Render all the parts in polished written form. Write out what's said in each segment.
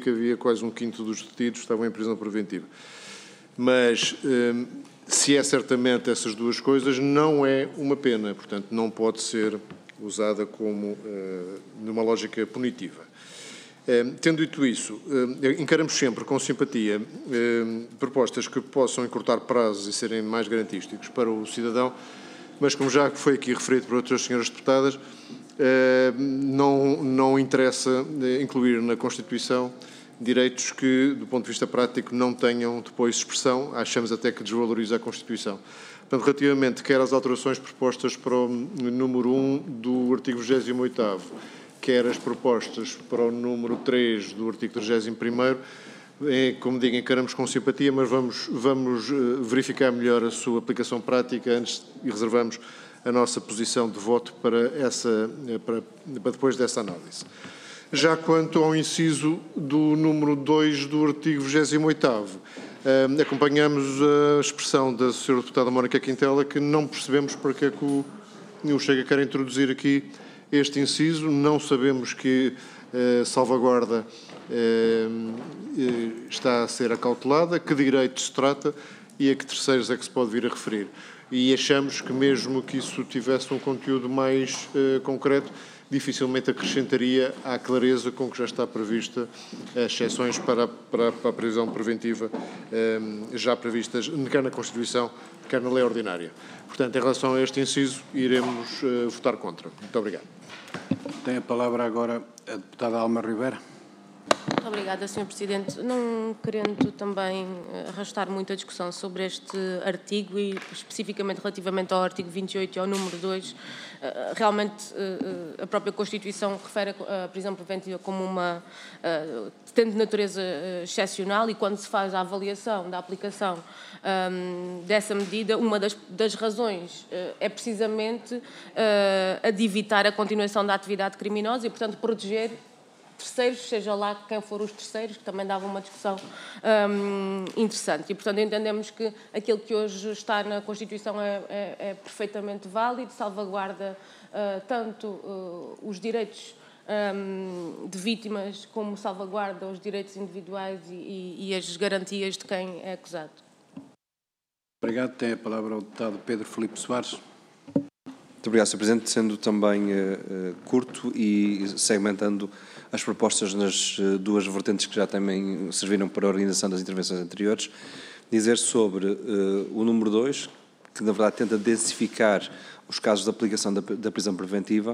que havia quase um quinto dos detidos que estavam em prisão preventiva. Mas, se é certamente essas duas coisas, não é uma pena, portanto, não pode ser usada como numa lógica punitiva. Tendo dito isso, encaramos sempre com simpatia propostas que possam encurtar prazos e serem mais garantísticos para o cidadão, mas como já foi aqui referido por outras senhoras deputadas, não interessa incluir na Constituição direitos que, do ponto de vista prático, não tenham depois expressão, achamos até que desvaloriza a Constituição. Portanto, relativamente quer às alterações propostas para o número 1 do artigo 28º, quer as propostas para o número 3 do artigo 31º, como digo, encaramos com simpatia, mas vamos verificar melhor a sua aplicação prática antes e reservamos a nossa posição de voto para depois dessa análise. Já quanto ao inciso do número 2 do artigo 28º, acompanhamos a expressão da Sra. Deputada Mónica Quintela, que não percebemos porque é que o Chega quer introduzir aqui este inciso, não sabemos que salvaguarda está a ser acautelada, que direito se trata e a que terceiros é que se pode vir a referir. E achamos que mesmo que isso tivesse um conteúdo mais concreto, dificilmente acrescentaria à clareza com que já está prevista as exceções para a prisão preventiva já previstas quer na Constituição, quer na lei ordinária. Portanto, em relação a este inciso, iremos votar contra. Muito obrigado. Tem a palavra agora a deputada Alma Ribeira. Muito obrigada, Sr. Presidente. Não querendo também arrastar muito a discussão sobre este artigo e especificamente relativamente ao artigo 28 e ao número 2, realmente a própria Constituição refere a prisão preventiva como tendo natureza excepcional, e quando se faz a avaliação da aplicação dessa medida, uma das razões é precisamente a de evitar a continuação da atividade criminosa e, portanto, proteger terceiros, seja lá quem for os terceiros, que também dava uma discussão interessante. E, portanto, entendemos que aquilo que hoje está na Constituição é perfeitamente válido, salvaguarda tanto os direitos de vítimas, como salvaguarda os direitos individuais e as garantias de quem é acusado. Obrigado. Tem a palavra o deputado Pedro Filipe Soares. Muito obrigado, Sr. Presidente. Sendo também curto e segmentando as propostas nas duas vertentes que já também serviram para a organização das intervenções anteriores, dizer sobre o número 2, que na verdade tenta densificar os casos de aplicação da prisão preventiva,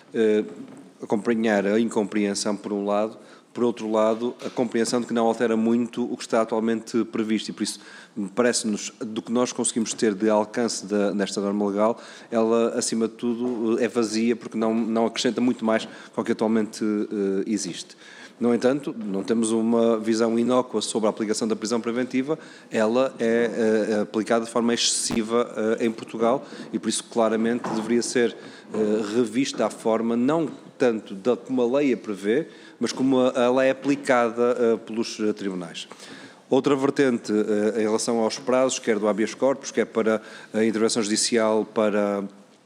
acompanhar a incompreensão por um lado, por outro lado, a compreensão de que não altera muito o que está atualmente previsto e, por isso, parece-nos, do que nós conseguimos ter de alcance nesta norma legal, ela, acima de tudo, é vazia porque não acrescenta muito mais com o que atualmente existe. No entanto, não temos uma visão inócua sobre a aplicação da prisão preventiva, ela é aplicada de forma excessiva em Portugal e, por isso, claramente, deveria ser revista a forma, não tanto como a lei a prevê, mas como ela é aplicada pelos tribunais. Outra vertente em relação aos prazos, quer do habeas corpus, quer para a intervenção judicial para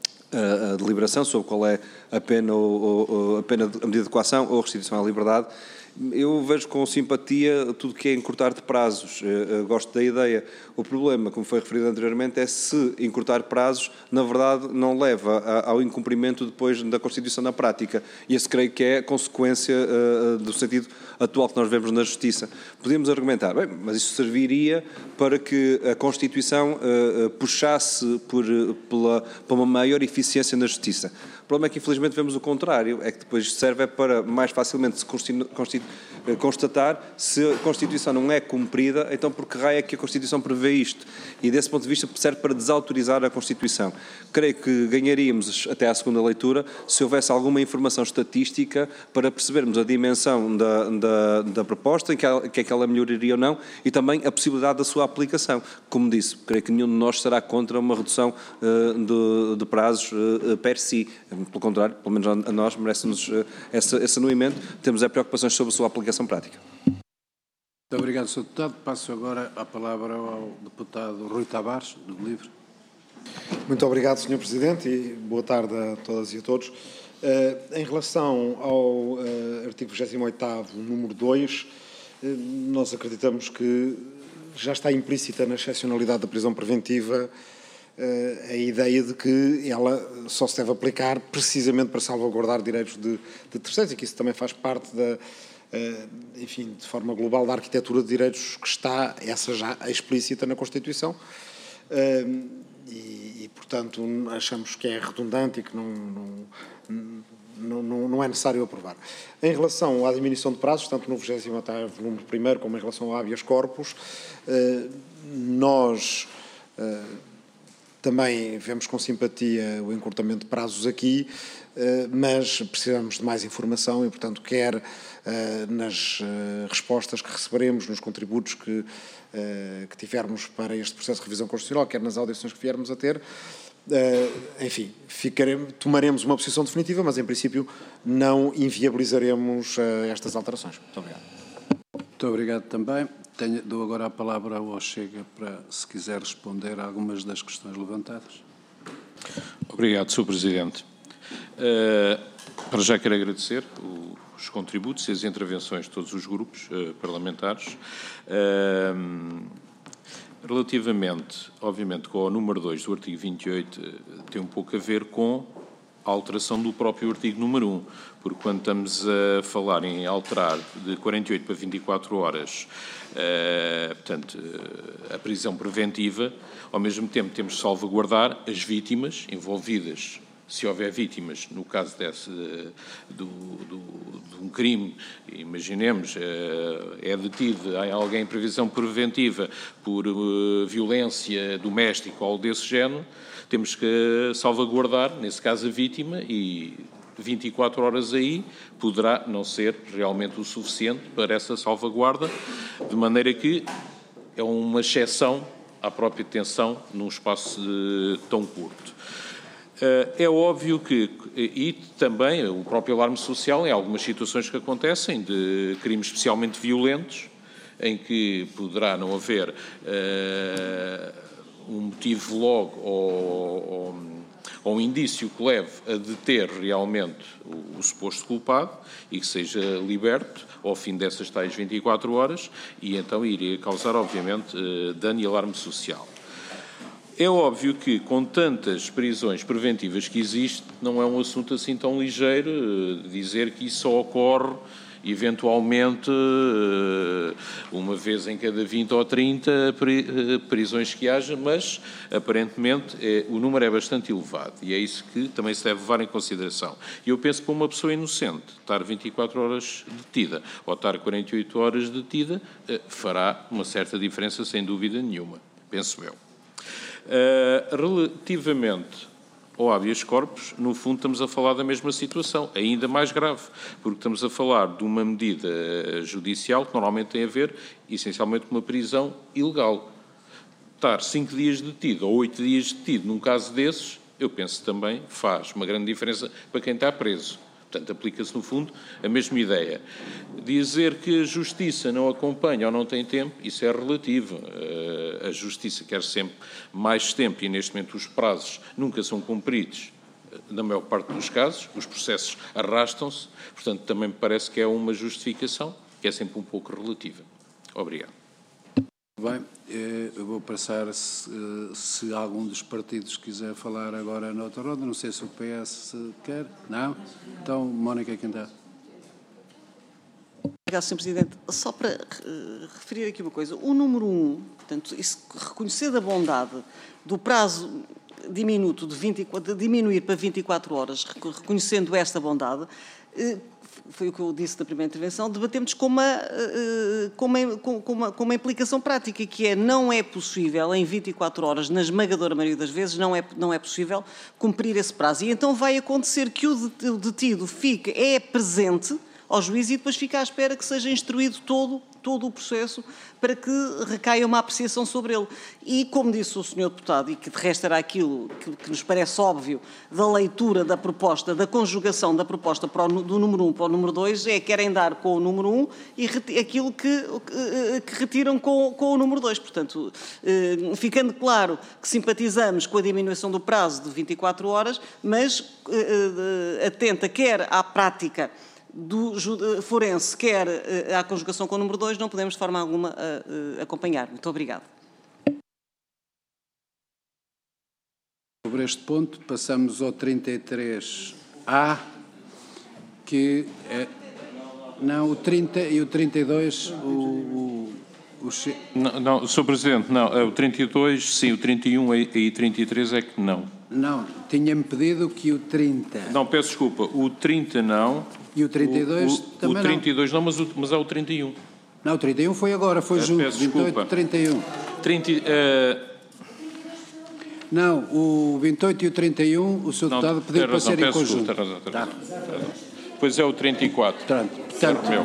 a deliberação sobre qual é a pena, a medida de coação ou a restituição à liberdade, eu vejo com simpatia tudo que é encurtar de prazos. Gosto da ideia. O problema, como foi referido anteriormente, é se encurtar prazos, na verdade, não leva ao incumprimento depois da Constituição na prática. E esse creio que é a consequência do sentido atual que nós vemos na Justiça. Podíamos argumentar, bem, mas isso serviria para que a Constituição puxasse por uma maior eficiência na Justiça. O problema é que, infelizmente, vemos o contrário, é que depois serve para mais facilmente se constatar se a Constituição não é cumprida, então por que raio é que a Constituição prevê isto? E, desse ponto de vista, serve para desautorizar a Constituição. Creio que ganharíamos, até à segunda leitura, se houvesse alguma informação estatística para percebermos a dimensão da proposta, em que é que ela melhoraria ou não, e também a possibilidade da sua aplicação. Como disse, creio que nenhum de nós será contra uma redução de prazos per si. Pelo contrário, pelo menos a nós, merece-nos esse anuimento. Temos preocupações sobre a sua aplicação prática. Muito obrigado, Sr. Deputado. Passo agora a palavra ao deputado Rui Tavares, do LIVRE. Muito obrigado, Sr. Presidente, e boa tarde a todas e a todos. Em relação ao artigo 28º, número 2, nós acreditamos que já está implícita na excepcionalidade da prisão preventiva a ideia de que ela só se deve aplicar precisamente para salvaguardar direitos de terceiros, e que isso também faz parte enfim, de forma global, da arquitetura de direitos que está, essa já explícita na Constituição, e portanto, achamos que é redundante e que não é necessário aprovar. Em relação à diminuição de prazos, tanto no 28º número 1º como em relação ao habeas corpus, nós também vemos com simpatia o encurtamento de prazos aqui, mas precisamos de mais informação e, portanto, quer nas respostas que receberemos, nos contributos que tivermos para este processo de revisão constitucional, quer nas audições que viermos a ter, enfim, tomaremos uma posição definitiva, mas, em princípio, não inviabilizaremos estas alterações. Muito obrigado. Muito obrigado também. Dou agora a palavra ao Chega para, se quiser, responder a algumas das questões levantadas. Obrigado, Sr. Presidente. Para já quero agradecer os contributos e as intervenções de todos os grupos parlamentares. Relativamente, obviamente, com o número 2 do artigo 28, tem um pouco a ver com a alteração do próprio artigo número 1, porque quando estamos a falar em alterar de 48 para 24 horas, portanto, a prisão preventiva, ao mesmo tempo temos de salvaguardar as vítimas envolvidas. Se houver vítimas, no caso de um crime, imaginemos, é detido alguém em prisão preventiva por violência doméstica ou desse género, temos que salvaguardar, nesse caso, a vítima, e 24 horas aí poderá não ser realmente o suficiente para essa salvaguarda, de maneira que é uma exceção à própria detenção num espaço tão curto. É óbvio que, e também o próprio alarme social, em algumas situações que acontecem, de crimes especialmente violentos, em que poderá não haver um motivo logo ou um indício que leve a deter realmente o suposto culpado e que seja liberto ao fim dessas tais 24 horas, e então iria causar, obviamente, dano e alarme social. É óbvio que, com tantas prisões preventivas que existem, não é um assunto assim tão ligeiro dizer que isso só ocorre, eventualmente, uma vez em cada 20 ou 30 prisões que haja, mas, aparentemente, o número é bastante elevado e é isso que também se deve levar em consideração. E eu penso que para uma pessoa inocente, estar 24 horas detida ou estar 48 horas detida, fará uma certa diferença, sem dúvida nenhuma, penso eu. Relativamente ao habeas corpus, no fundo estamos a falar da mesma situação, ainda mais grave, porque estamos a falar de uma medida judicial que normalmente tem a ver, essencialmente, com uma prisão ilegal. Estar 5 dias detido ou 8 dias detido, num caso desses, eu penso também faz uma grande diferença para quem está preso. Portanto, aplica-se, no fundo, a mesma ideia. Dizer que a Justiça não acompanha ou não tem tempo, isso é relativo. A Justiça quer sempre mais tempo e, neste momento, os prazos nunca são cumpridos, na maior parte dos casos. Os processos arrastam-se. Portanto, também me parece que é uma justificação que é sempre um pouco relativa. Obrigado. Bem, eu vou passar, se algum dos partidos quiser falar agora na outra ronda, não sei se o PS quer, não? Então, Mónica Quintana. Obrigado, Sr. Presidente. Só para referir aqui uma coisa, o número 1, portanto, reconhecer a bondade do prazo diminuto de diminuir para 24 horas, reconhecendo esta bondade, foi o que eu disse na primeira intervenção, debatemos com uma implicação prática, que é, não é possível, em 24 horas, na esmagadora maioria das vezes, não é possível cumprir esse prazo. E então vai acontecer que o detido é presente ao juiz e depois fica à espera que seja instruído todo o processo para que recaia uma apreciação sobre ele. E, como disse o Sr. Deputado, e que de resto era aquilo que nos parece óbvio da leitura da proposta, da conjugação da proposta do número 1 para o número 2, querem dar com o número 1 e aquilo que retiram com o número 2. Portanto, ficando claro que simpatizamos com a diminuição do prazo de 24 horas, mas atenta quer à prática do forense, quer à conjugação com o número 2, não podemos de forma alguma acompanhar. Muito obrigada. Sobre este ponto, passamos ao 33A, que é... Não, o 30 e o 32, Não, Sr. Presidente, não. O 32, sim, o 31 e 33 é que não. Não, tinha-me pedido que o 30... Não, peço desculpa, o 30 não. E o 32 também não. O 32 não, mas é o 31. Não, o 31 foi agora, foi junto, peço 28 desculpa. e 31. 30, Não, o 28 e o 31, o Sr. Deputado pediu para ser em conjunto. Tem razão. Pois é o 34. Portanto, Meu.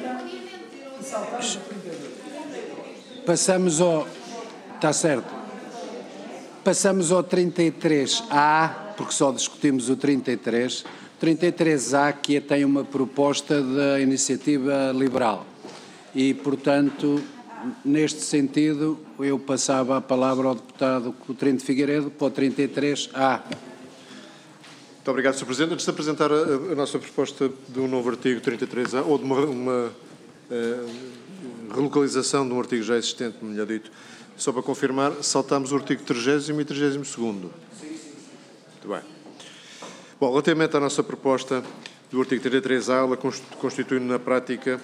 passamos ao... Está certo. Passamos ao 33A, porque só discutimos o 33. 33A, que tem uma proposta da Iniciativa Liberal. E, portanto, neste sentido, eu passava a palavra ao deputado Coutinho de Figueiredo para o 33A. Muito obrigado, Sr. Presidente. Antes de apresentar a nossa proposta de um novo artigo 33A, ou de uma relocalização de um artigo já existente, melhor dito, só para confirmar, saltámos o artigo 30º e 32º. Muito bem. Bom, relativamente à nossa proposta do artigo 33A, ela constitui na prática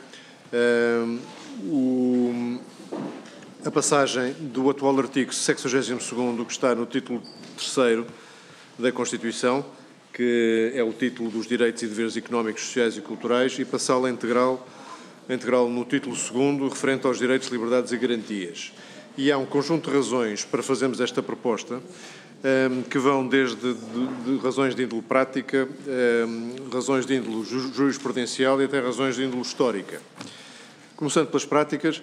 a passagem do atual artigo 62º, que está no título 3º da Constituição, que é o título dos direitos e deveres económicos, sociais e culturais, e passá-lo integral no título 2º, referente aos direitos, liberdades e garantias. E há um conjunto de razões para fazermos esta proposta, que vão desde de razões de índole prática, razões de índole jurisprudencial e até razões de índole histórica. Começando pelas práticas,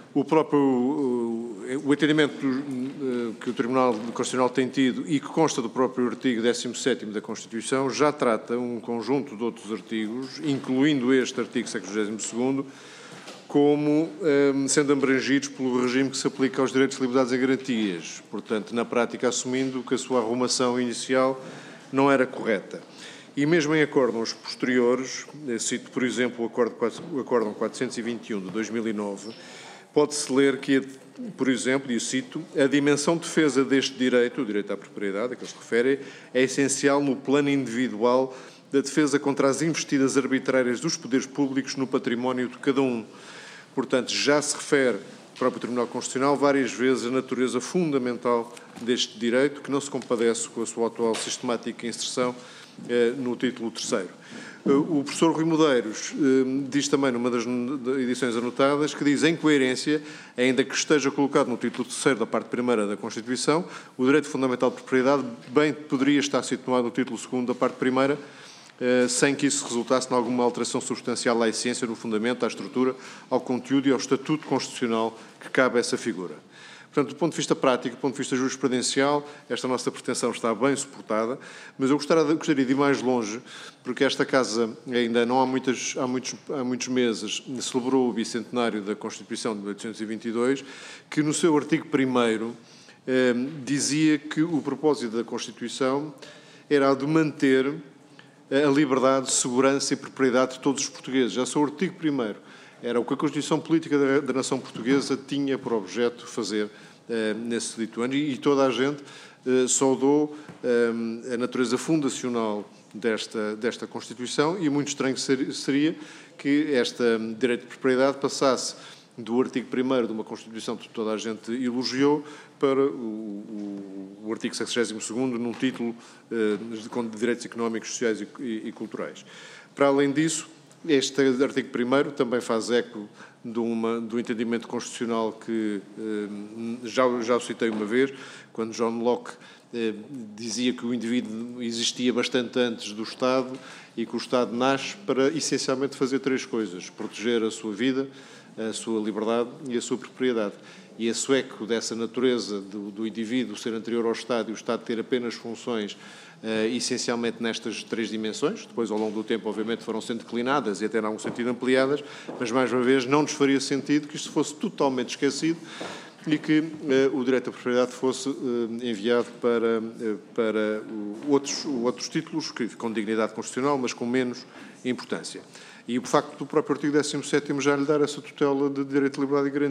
o entendimento que o Tribunal Constitucional tem tido e que consta do próprio artigo 17º da Constituição já trata um conjunto de outros artigos, incluindo este artigo 62º, como sendo abrangidos pelo regime que se aplica aos direitos, liberdades e garantias. Portanto, na prática, assumindo que a sua arrumação inicial não era correta. E mesmo em acórdãos posteriores, cito, por exemplo, o Acórdão 421 de 2009, pode-se ler que, por exemplo, e eu cito, a dimensão de defesa deste direito, o direito à propriedade a que se refere, é essencial no plano individual da defesa contra as investidas arbitrárias dos poderes públicos no património de cada um. Portanto, já se refere o próprio Tribunal Constitucional várias vezes a natureza fundamental deste direito, que não se compadece com a sua atual sistemática inserção no título 3º. O professor Rui Modeiros diz também, numa das edições anotadas, que diz, em coerência, ainda que esteja colocado no título 3º da parte 1ª da Constituição, o direito fundamental de propriedade bem poderia estar situado no título 2º da parte 1ª, sem que isso resultasse em alguma alteração substancial à essência, no fundamento, à estrutura, ao conteúdo e ao estatuto constitucional que cabe a essa figura. Portanto, do ponto de vista prático, do ponto de vista jurisprudencial, esta nossa pretensão está bem suportada, mas eu gostaria de ir mais longe, porque esta Casa, ainda não há muitos meses, celebrou o bicentenário da Constituição de 1822, que no seu artigo 1º dizia que o propósito da Constituição era o de manter a liberdade, segurança e propriedade de todos os portugueses. Já só o artigo 1º era o que a Constituição Política da Nação Portuguesa tinha por objeto fazer nesse dito ano, e toda a gente saudou a natureza fundacional desta Constituição, e muito estranho seria que este direito de propriedade passasse do artigo 1º de uma Constituição que toda a gente elogiou para o artigo 62º num título de direitos económicos, sociais e culturais. Para além disso, este artigo 1º também faz eco do entendimento constitucional que já o citei uma vez, quando John Locke dizia que o indivíduo existia bastante antes do Estado e que o Estado nasce para, essencialmente, fazer três coisas: proteger a sua vida, a sua liberdade e a sua propriedade. E esse eco dessa natureza do indivíduo ser anterior ao Estado e o Estado ter apenas funções essencialmente nestas três dimensões, depois ao longo do tempo obviamente foram sendo declinadas e até em algum sentido ampliadas, mas mais uma vez não nos faria sentido que isto fosse totalmente esquecido e que o direito à propriedade fosse enviado para outros títulos com dignidade constitucional, mas com menos importância. E o facto do próprio artigo 17º já lhe dar essa tutela de direito de liberdade e garantia